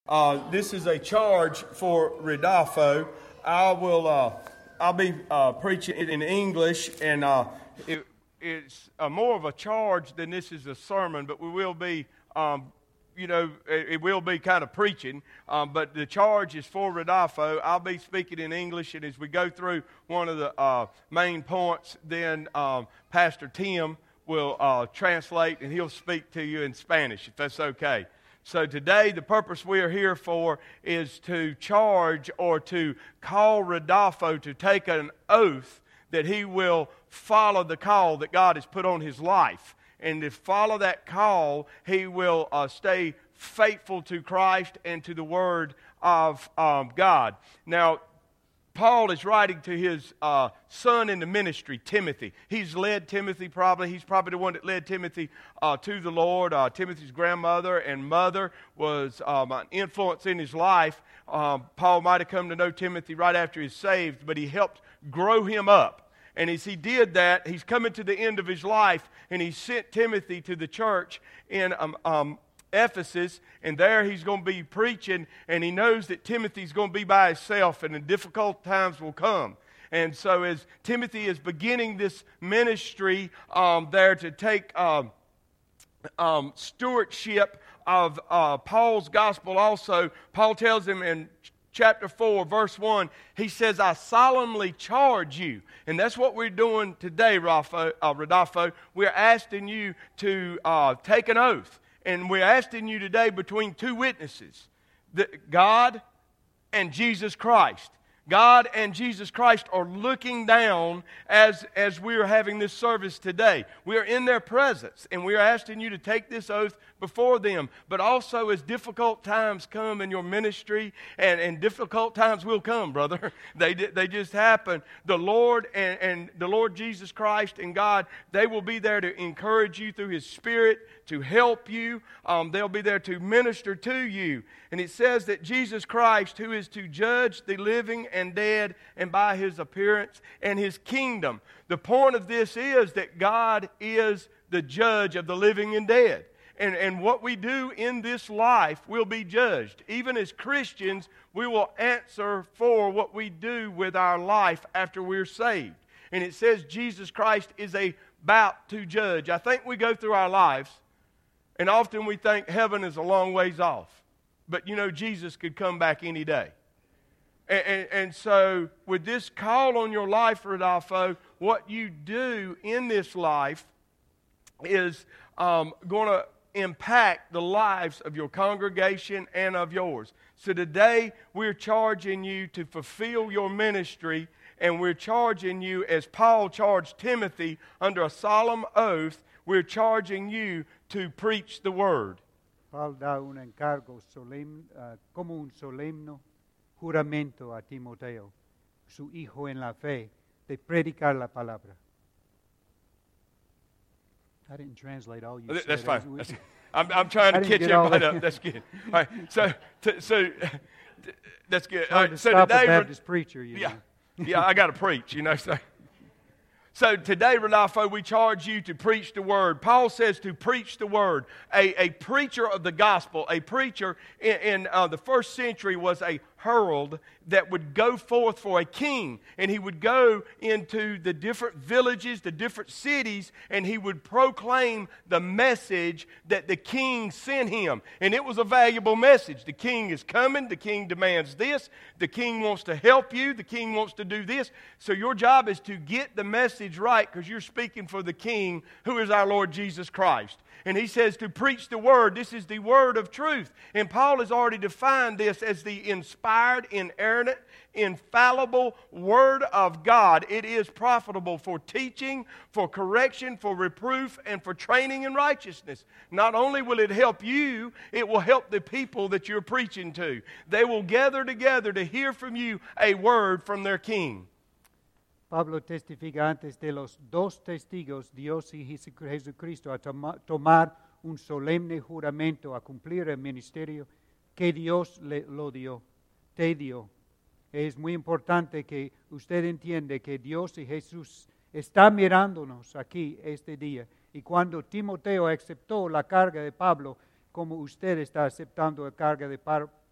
This is a charge for Rodolfo. I'll be preaching it in English, and it's more of a charge than this is a sermon, but we will be, it will be kind of preaching, but the charge is for Rodolfo. I'll be speaking in English, and as we go through one of the main points, then Pastor Tim will translate, and he'll speak to you in Spanish, if that's okay. So today, the purpose we are here for is to charge or to call Rodolfo to take an oath that he will follow the call that God has put on his life. And to follow that call, he will stay faithful to Christ and to the Word of God. Now, Paul is writing to his son in the ministry, Timothy. He's led Timothy probably. He's probably the one that led Timothy to the Lord. Timothy's grandmother and mother was an influence in his life. Paul might have come to know Timothy right after he's saved, but he helped grow him up. And as he did that, he's coming to the end of his life, and he sent Timothy to the church in Ephesus, and there he's going to be preaching, and he knows that Timothy's going to be by himself, and the difficult times will come. And so as Timothy is beginning this ministry there to take stewardship of Paul's gospel also, Paul tells him in chapter 4, verse 1, he says, I solemnly charge you. And that's what we're doing today, Rodolfo. We're asking you to take an oath. And we're asking you today between two witnesses, God and Jesus Christ. God and Jesus Christ are looking down as we are having this service today. We are in their presence, and we are asking you to take this oath before them. But also as difficult times come in your ministry, and difficult times will come, brother. They just happen. The Lord and the Lord Jesus Christ and God, they will be there to encourage you through His Spirit, to help you. They'll be there to minister to you. And it says that Jesus Christ, who is to judge the living and dead, and by His appearance and His kingdom. The point of this is that God is the judge of the living and dead. And what we do in this life will be judged. Even as Christians, we will answer for what we do with our life after we're saved. And it says Jesus Christ is about to judge. I think we go through our lives, and often we think heaven is a long ways off. But Jesus could come back any day. And so with this call on your life, Rodolfo, what you do in this life is going to impact the lives of your congregation and of yours. So today we're charging you to fulfill your ministry, and we're charging you, as Paul charged Timothy under a solemn oath, we're charging you to preach the Word. Paul da un encargo como un solemne juramento a Timoteo, su hijo en la fe, de predicar la palabra. I didn't translate all you said. That's fine. I'm trying to catch everybody up. That's good. All right. So that's good. All right. So today, a Baptist preacher, yeah, I got to preach. So today, Rodolfo, we charge you to preach the Word. Paul says to preach the Word. A preacher of the gospel, a preacher in the first century was a herald that would go forth for a king. And he would go into the different villages, the different cities, and he would proclaim the message that the king sent him. And it was a valuable message. The king is coming. The king demands this. The king wants to help you. The king wants to do this. So your job is to get the message right, because you're speaking for the king, who is our Lord Jesus Christ. And he says to preach the Word. This is the Word of truth. And Paul has already defined this as the inspired, inerrant, infallible Word of God. It is profitable for teaching, for correction, for reproof, and for training in righteousness. Not only will it help you, it will help the people that you're preaching to. They will gather together to hear from you a word from their king. Pablo testifica antes de los dos testigos, Dios y Jesucristo, a tomar un solemne juramento a cumplir el ministerio que Dios lo dio, te dio. Es muy importante que usted entiende que Dios y Jesús están mirándonos aquí este día. Y cuando Timoteo aceptó la carga de Pablo, como usted está aceptando la carga de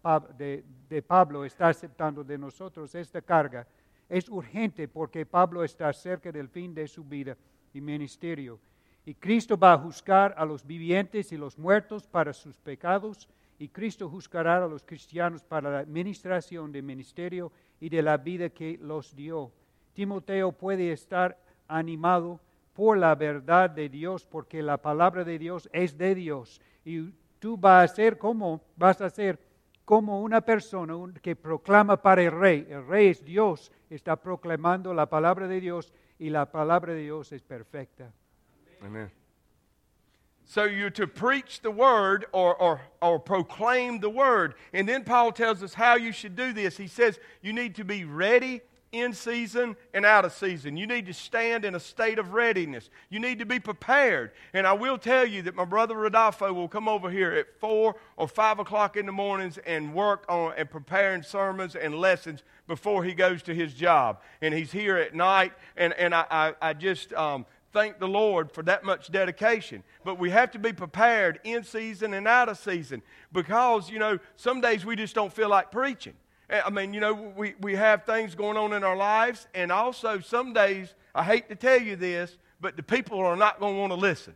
de Pablo está aceptando de nosotros esta carga. Es urgente porque Pablo está cerca del fin de su vida y ministerio. Y Cristo va a juzgar a los vivientes y los muertos para sus pecados, y Cristo juzgará a los cristianos para la administración del ministerio y de la vida que los dio. Timoteo puede estar animado por la verdad de Dios, porque la palabra de Dios es de Dios. Y tú vas a ser como una persona que proclama para el rey. El rey es Dios, está proclamando la palabra de Dios, y la palabra de Dios es perfecta. Amen. So you're to preach the word or proclaim the word. And then Paul tells us how you should do this. He says you need to be ready in season and out of season. You need to stand in a state of readiness. You need to be prepared. And I will tell you that my brother Rodolfo will come over here at 4 or 5 o'clock in the mornings and work on and preparing sermons and lessons before he goes to his job. And he's here at night, and I just thank the Lord for that much dedication. But we have to be prepared in season and out of season, because, some days we just don't feel like preaching. I mean, we have things going on in our lives, and also some days, I hate to tell you this, but the people are not going to want to listen.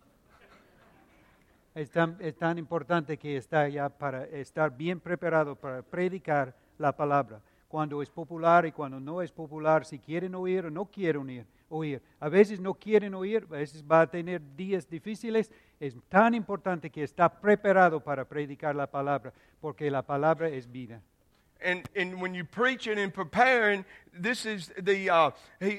Es tan importante que está ya para estar bien preparado para predicar la palabra. Cuando es popular y cuando no es popular, si quieren oír o no quieren oír. A veces no quieren oír, a veces va a tener días difíciles. Es tan importante que está preparado para predicar la palabra, porque la palabra es vida. And when you're preaching and preparing, this is the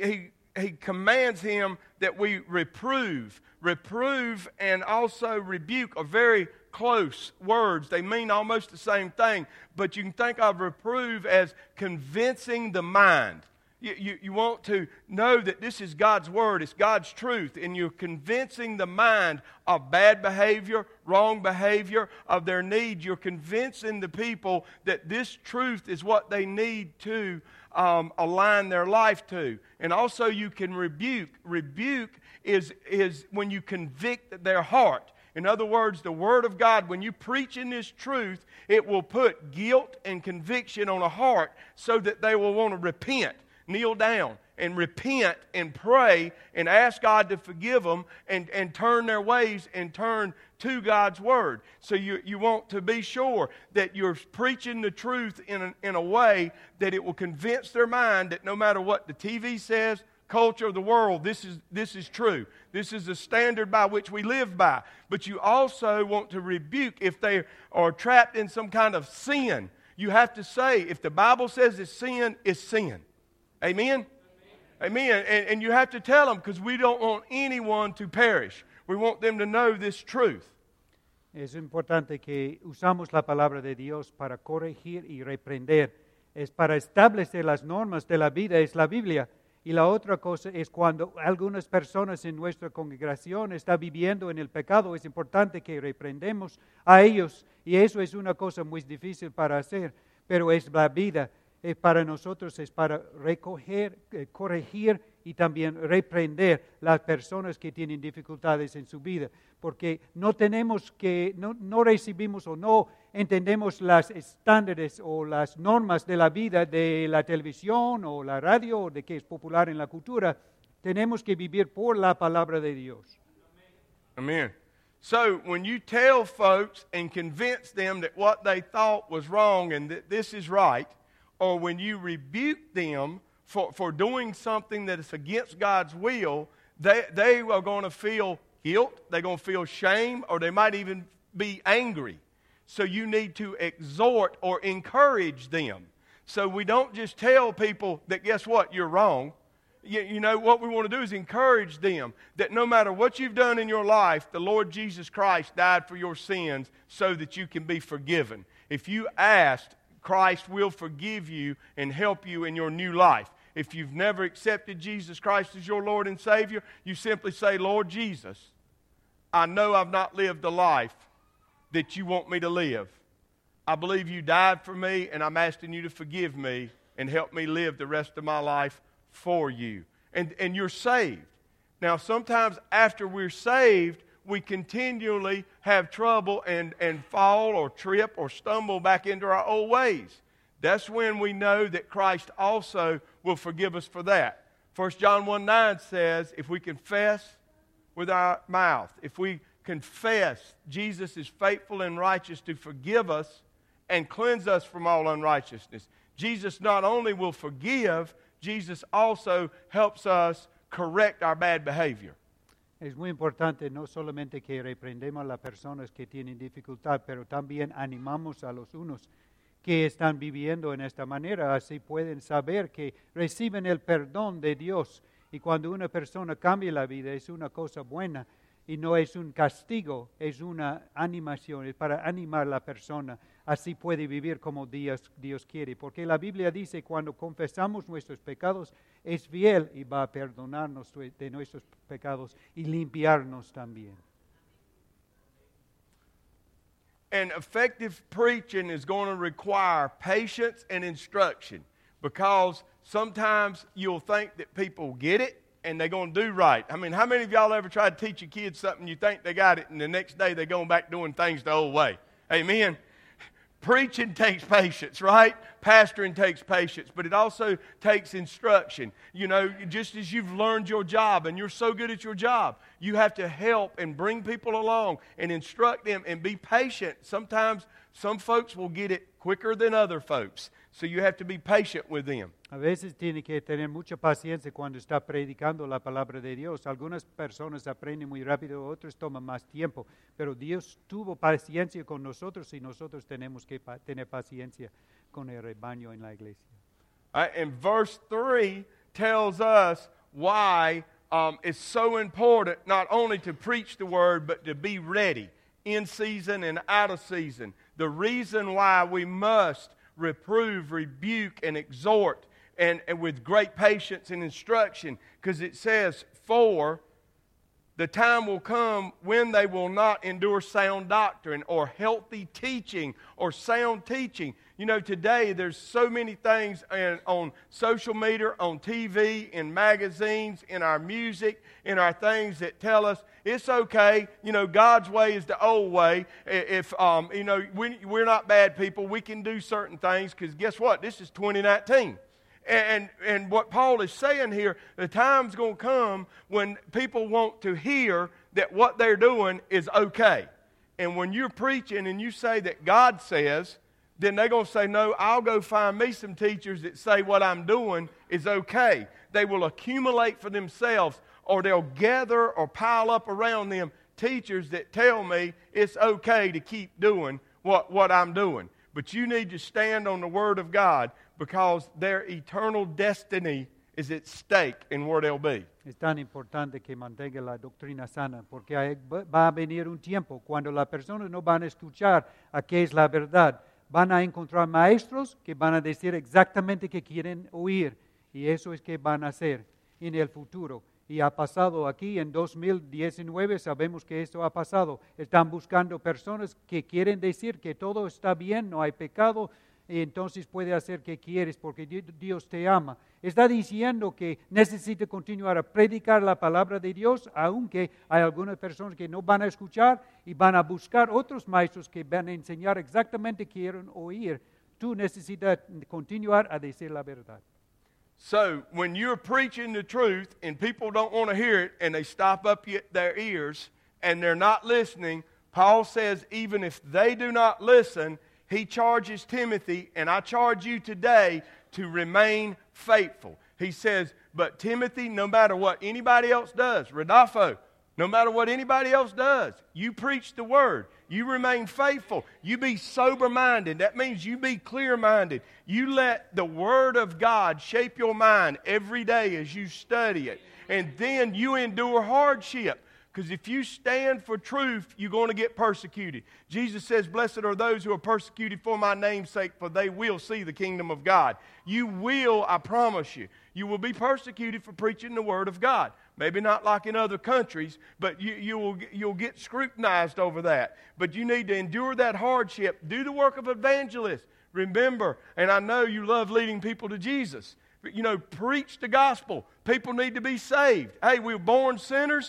he commands him that we reprove. Reprove and also rebuke are very close words. They mean almost the same thing, but you can think of reprove as convincing the mind. You want to know that this is God's Word, it's God's truth, and you're convincing the mind of bad behavior, wrong behavior, of their need. You're convincing the people that this truth is what they need to align their life to. And also you can rebuke. Rebuke is when you convict their heart. In other words, the Word of God, when you preach in this truth, it will put guilt and conviction on a heart so that they will want to repent. Kneel down and repent and pray and ask God to forgive them and turn their ways and turn to God's Word. So you want to be sure that you're preaching the truth in a way that it will convince their mind that no matter what the TV says, culture of the world, this is true. This is the standard by which we live by. But you also want to rebuke if they are trapped in some kind of sin. You have to say, if the Bible says it's sin, it's sin. Amen? Amen. And you have to tell them, because we don't want anyone to perish. We want them to know this truth. Es importante que usamos la palabra de Dios para corregir y reprender. Es para establecer las normas de la vida, es la Biblia. Y la otra cosa es cuando algunas personas en nuestra congregación están viviendo en el pecado, es importante que reprendemos a ellos. Y eso es una cosa muy difícil para hacer, pero es la vida. Para nosotros es para recoger, corregir y también reprender las personas que tienen dificultades en su vida, porque no recibimos o no entendemos las estándares o las normas de la vida de la televisión o la radio o de que es popular en la cultura. Tenemos que vivir por la palabra de Dios. Amen. So when you tell folks and convince them that what they thought was wrong and that this is right, or when you rebuke them for doing something that is against God's will, they are going to feel guilt, they're going to feel shame, or they might even be angry. So you need to exhort or encourage them. So we don't just tell people that, guess what, you're wrong. You know, what we want to do is encourage them that no matter what you've done in your life, the Lord Jesus Christ died for your sins so that you can be forgiven. If you asked, Christ will forgive you and help you in your new life. If you've never accepted Jesus Christ as your Lord and Savior, you simply say, Lord Jesus, I know I've not lived the life that you want me to live. I believe you died for me, and I'm asking you to forgive me and help me live the rest of my life for you. And you're saved. Now, sometimes after we're saved, we continually have trouble and fall or trip or stumble back into our old ways. That's when we know that Christ also will forgive us for that. 1 John 1:9 says, if we confess with our mouth, if we confess, Jesus is faithful and righteous to forgive us and cleanse us from all unrighteousness. Jesus not only will forgive, Jesus also helps us correct our bad behavior. Es muy importante no solamente que reprendemos a las personas que tienen dificultad, pero también animamos a los unos que están viviendo en esta manera, así pueden saber que reciben el perdón de Dios. Y cuando una persona cambia la vida es una cosa buena y no es un castigo, es una animación, es para animar a la persona. Así puede vivir como Dios quiere. Porque la Biblia dice, cuando confesamos nuestros pecados, es fiel y va a perdonarnos de nuestros pecados y limpiarnos también. And effective preaching is going to require patience and instruction, because sometimes you'll think that people get it and they're going to do right. I mean, how many of y'all ever tried to teach your kids something, you think they got it, and the next day they're going back doing things the old way? Amen? Preaching takes patience, right? Pastoring takes patience, but it also takes instruction. You know, just as you've learned your job and you're so good at your job, you have to help and bring people along and instruct them and be patient. Sometimes some folks will get it quicker than other folks, so you have to be patient with them. A veces tiene que tener mucha paciencia cuando está predicando la palabra de Dios. Algunas personas aprenden muy rápido, otras toman más tiempo. Pero Dios tuvo paciencia con nosotros y nosotros tenemos que tener paciencia con el rebaño en la iglesia. And verse 3 tells us why it's so important not only to preach the word, but to be ready in season and out of season. The reason why we must reprove, rebuke, and exhort, and with great patience and instruction, because it says, for the time will come when they will not endure sound doctrine or healthy teaching or sound teaching. You know, today there's so many things on social media, on TV, in magazines, in our music, in our things that tell us it's okay. You know, God's way is the old way. If, you know, we're not bad people. We can do certain things, because guess what? This is 2019. And what Paul is saying here, the time's going to come when people want to hear that what they're doing is okay. And when you're preaching and you say that God says, then they're going to say, no, I'll go find me some teachers that say what I'm doing is okay. They will accumulate for themselves, or they'll gather or pile up around them teachers that tell me it's okay to keep doing what I'm doing. But you need to stand on the Word of God, because their eternal destiny is at stake in where they'll be. Es tan importante que mantenga la doctrina sana, porque va a venir un tiempo cuando las personas no van a escuchar a qué es la verdad. Van a encontrar maestros que van a decir exactamente qué quieren oír, y eso es que van a hacer en el futuro. Y ha pasado aquí en 2019, sabemos que esto ha pasado. Están buscando personas que quieren decir que todo está bien, no hay pecado, y entonces puede hacer que quieres porque Dios te ama. Está diciendo que necesita continuar a predicar la palabra de Dios, aunque hay algunas personas que no van a escuchar y van a buscar otros maestros que van a enseñar exactamente que quieren oír. Tú necesitas continuar a decir la verdad. So, when you're preaching the truth and people don't want to hear it and they stop up their ears and they're not listening, Paul says even if they do not listen, he charges Timothy, and I charge you today, to remain faithful. He says, but Timothy, no matter what anybody else does, Rodolfo, no matter what anybody else does, you preach the word. You remain faithful. You be sober-minded. That means you be clear-minded. You let the word of God shape your mind every day as you study it. And then you endure hardship. Because if you stand for truth, you're going to get persecuted. Jesus says, blessed are those who are persecuted for my name's sake, for they will see the kingdom of God. You will, I promise you, you will be persecuted for preaching the word of God. Maybe not like in other countries, but you'll get scrutinized over that. But you need to endure that hardship. Do the work of evangelist. Remember, and I know you love leading people to Jesus, but, you know, preach the gospel. People need to be saved. Hey, we were born sinners.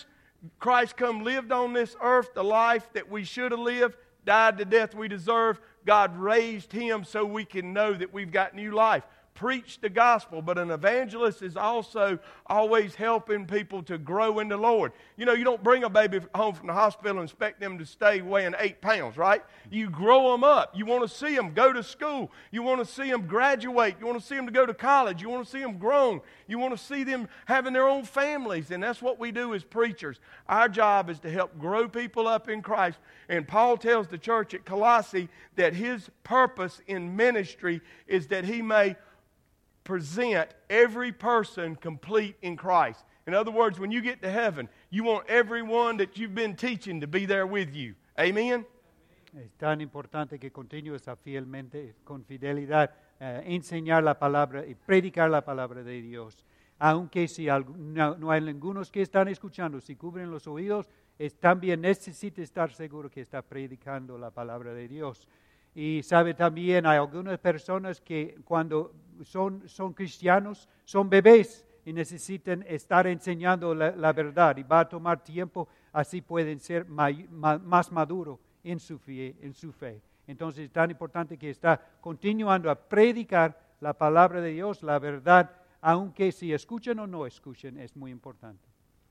Christ come, lived on this earth the life that we should have lived, died the death we deserve. God raised Him so we can know that we've got new life. Preach the gospel, but an evangelist is also always helping people to grow in the Lord. You know, you don't bring a baby home from the hospital and expect them to stay weighing 8 pounds, right? You grow them up. You want to see them go to school. You want to see them graduate. You want to see them to go to college. You want to see them grown. You want to see them having their own families, and that's what we do as preachers. Our job is to help grow people up in Christ, and Paul tells the church at Colossae that his purpose in ministry is that he may present every person complete in Christ. In other words, when you get to heaven, you want everyone that you've been teaching to be there with you. Amen? Es tan importante que continúes a fielmente, con fidelidad, enseñar la palabra y predicar la palabra de Dios. Aunque si no hay algunos que están escuchando, si cubren los oídos, también necesita estar seguro que está predicando la palabra de Dios. Y sabe también, hay algunas personas que cuando son cristianos, son bebés y necesitan estar enseñando la verdad, y va a tomar tiempo, así pueden ser más maduros en su fe. Entonces es tan importante que está continuando a predicar la palabra de Dios, la verdad, aunque si escuchen o no escuchen, es muy importante.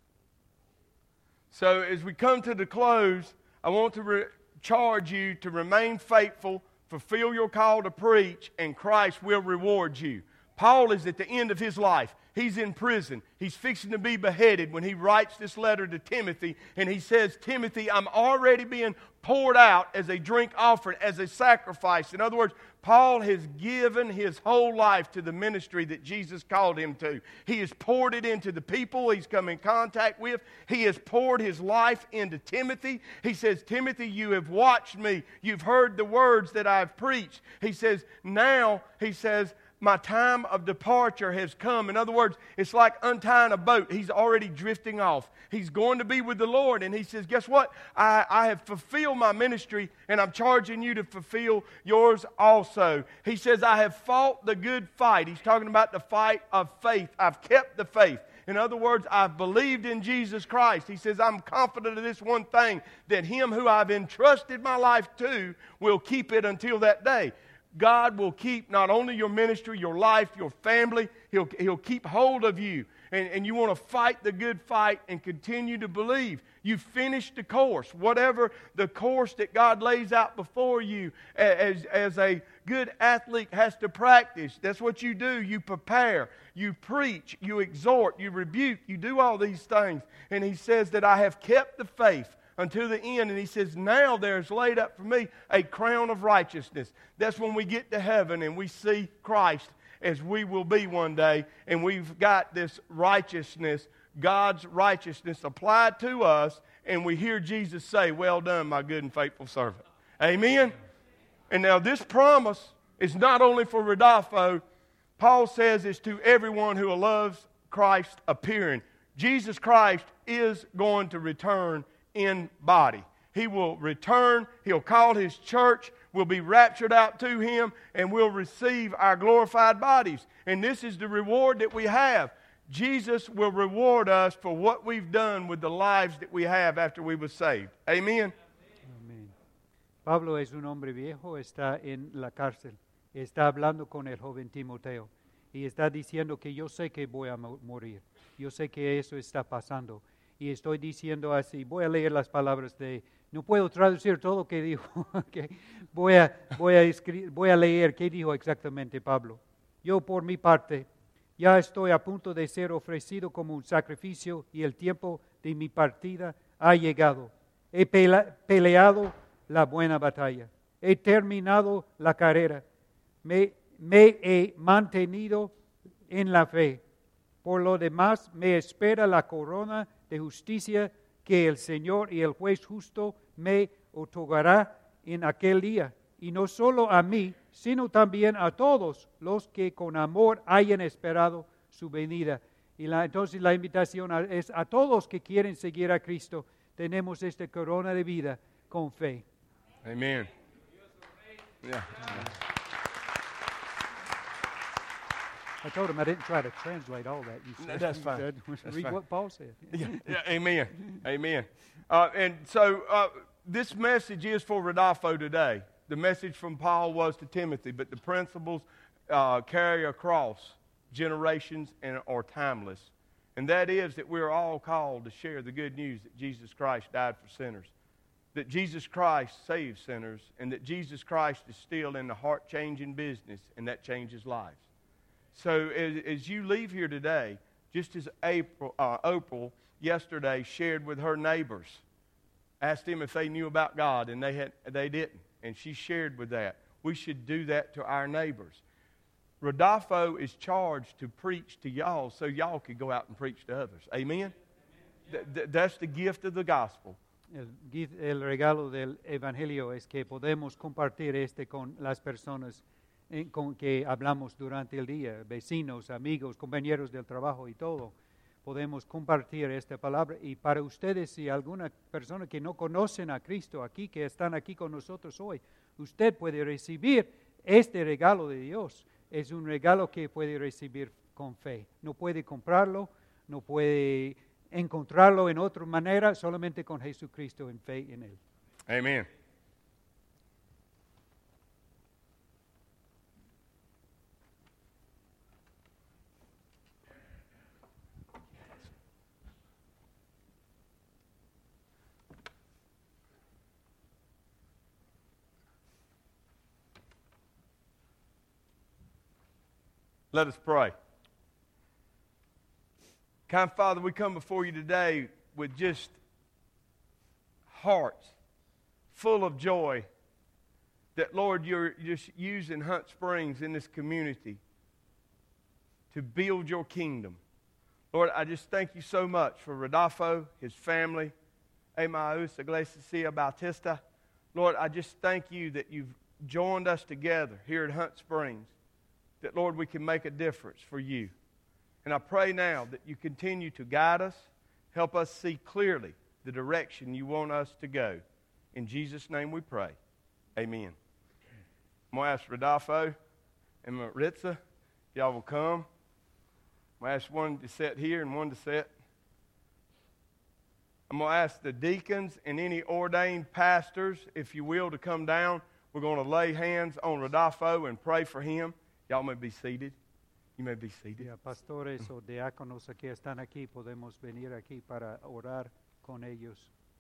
So as we come to the close, I want to charge you to remain faithful, fulfill your call to preach, and Christ will reward you. Paul is at the end of his life. He's in prison. He's fixing to be beheaded when he writes this letter to Timothy, and he says, Timothy, I'm already being poured out as a drink offering, as a sacrifice. In other words, Paul has given his whole life to the ministry that Jesus called him to. He has poured it into the people he's come in contact with. He has poured his life into Timothy. He says, Timothy, you have watched me. You've heard the words that I've preached. He says, now, he says, my time of departure has come. In other words, it's like untying a boat. He's already drifting off. He's going to be with the Lord. And he says, guess what? I have fulfilled my ministry, and I'm charging you to fulfill yours also. He says, I have fought the good fight. He's talking about the fight of faith. I've kept the faith. In other words, I've believed in Jesus Christ. He says, I'm confident of this one thing, that Him who I've entrusted my life to will keep it until that day. God will keep not only your ministry, your life, your family. He'll keep hold of you. And you want to fight the good fight and continue to believe. You finished the course. Whatever the course that God lays out before you as a good athlete has to practice. That's what you do. You prepare. You preach. You exhort. You rebuke. You do all these things. And he says that I have kept the faith until the end. And he says, now there's laid up for me a crown of righteousness. That's when we get to heaven and we see Christ as we will be one day. And we've got this righteousness, God's righteousness applied to us. And we hear Jesus say, well done, my good and faithful servant. Amen? And now this promise is not only for Rodolfo. Paul says it's to everyone who loves Christ appearing. Jesus Christ is going to return in body. He will return. He'll call His church. We'll be raptured out to Him, and we'll receive our glorified bodies. And this is the reward that we have. Jesus will reward us for what we've done with the lives that we have after we were saved. Amen? Amén. Pablo es un hombre viejo, está en la cárcel. Está hablando con el joven Timoteo. Y está diciendo que yo sé que voy a morir. Yo sé que eso está pasando. Y estoy diciendo así, voy a leer las palabras no puedo traducir todo lo que dijo, okay. voy a leer qué dijo exactamente Pablo. Yo por mi parte, ya estoy a punto de ser ofrecido como un sacrificio y el tiempo de mi partida ha llegado. He peleado la buena batalla, he terminado la carrera, me he mantenido en la fe. Por lo demás, me espera la corona de justicia que el Señor y el juez justo me otorgará en aquel día. Y no solo a mí, sino también a todos los que con amor hayan esperado su venida. Y entonces la invitación es a todos que quieren seguir a Cristo. Tenemos esta corona de vida con fe. I told him I didn't try to translate all that you said. No, that's fine. Read fine. what Paul said. Yeah, amen. Amen. And so this message is for Rodolfo today. The message from Paul was to Timothy, but the principles carry across generations and are timeless. And that is that we're all called to share the good news that Jesus Christ died for sinners, that Jesus Christ saves sinners, and that Jesus Christ is still in the heart-changing business, and that changes lives. So as you leave here today, just as Opal yesterday shared with her neighbors, asked them if they knew about God, and they didn't, and she shared with that. We should do that to our neighbors. Rodolfo is charged to preach to y'all so y'all could go out and preach to others. Amen? That's the gift of the gospel. El regalo del Evangelio es que podemos compartir con las personas con que hablamos durante el día, vecinos, amigos, compañeros del trabajo y todo. Podemos compartir esta palabra. Y para ustedes, si alguna persona que no conocen a Cristo aquí, que están aquí con nosotros hoy, usted puede recibir este regalo de Dios. Es un regalo que puede recibir con fe. No puede comprarlo, no puede encontrarlo en otra manera, solamente con Jesucristo en fe en Él. Amen. Let us pray. Kind Father, we come before you today with just hearts full of joy that, Lord, you're just using Hunt Springs in this community to build your kingdom. Lord, I just thank you so much for Rodolfo, his family, Emmaus Iglesia Bautista. Lord, I just thank you that you've joined us together here at Hunt Springs, that, Lord, we can make a difference for you. And I pray now that you continue to guide us, help us see clearly the direction you want us to go. In Jesus' name we pray. Amen. I'm going to ask Rodolfo and Maritza if y'all will come. I'm going to ask one to sit here and one to sit. I'm going to ask the deacons and any ordained pastors, if you will, to come down. We're going to lay hands on Rodolfo and pray for him. Y'all may be seated. You may be seated. Yeah, pastores o diáconos que están aquí, podemos venir aquí para orar con ellos.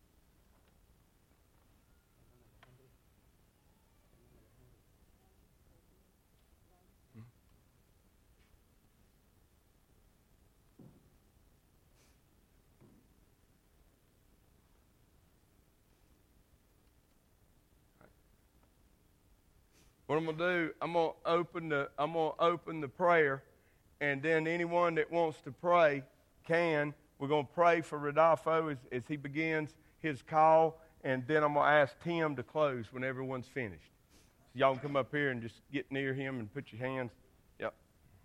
What I'm going to do, I'm going to open the prayer, and then anyone that wants to pray can. We're going to pray for Rodolfo as he begins his call, and then I'm going to ask Tim to close when everyone's finished. So y'all can come up here and just get near him and put your hands. Yep.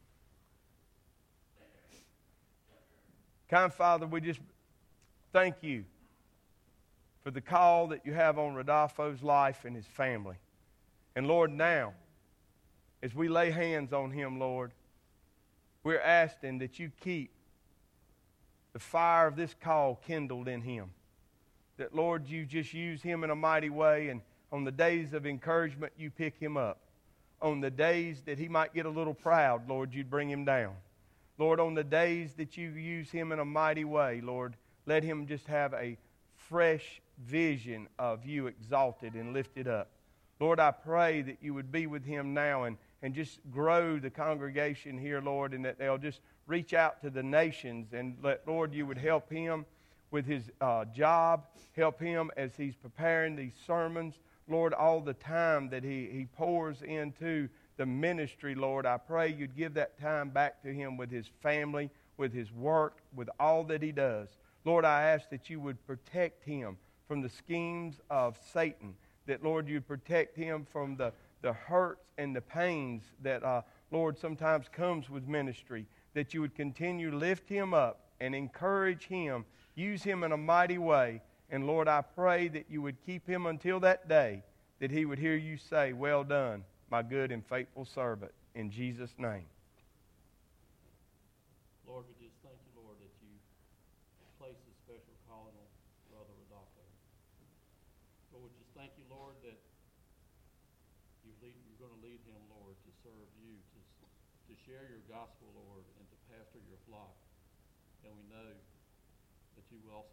Kind Father, we just thank you for the call that you have on Rodolfo's life and his family. And Lord, now, as we lay hands on him, Lord, we're asking that you keep the fire of this call kindled in him. That, Lord, you just use him in a mighty way, and on the days of encouragement, you pick him up. On the days that he might get a little proud, Lord, you'd bring him down. Lord, on the days that you use him in a mighty way, Lord, let him just have a fresh vision of you exalted and lifted up. Lord, I pray that you would be with him now and just grow the congregation here, Lord, and that they'll just reach out to the nations, and let, Lord, you would help him with his job, help him as he's preparing these sermons. Lord, all the time that he pours into the ministry, Lord, I pray you'd give that time back to him with his family, with his work, with all that he does. Lord, I ask that you would protect him from the schemes of Satan, that, Lord, you'd protect him from the hurts and the pains that, Lord, sometimes comes with ministry, that you would continue to lift him up and encourage him, use him in a mighty way. And, Lord, I pray that you would keep him until that day, that he would hear you say, "Well done, my good and faithful servant," in Jesus' name. Lord, we just thank you, Lord, that you place a special calling on Brother Rodolfo. Lord, we just thank you, Lord, that you're going to lead him, Lord, to serve you, to share your gospel, Lord, and to pastor your flock. And we know that you will also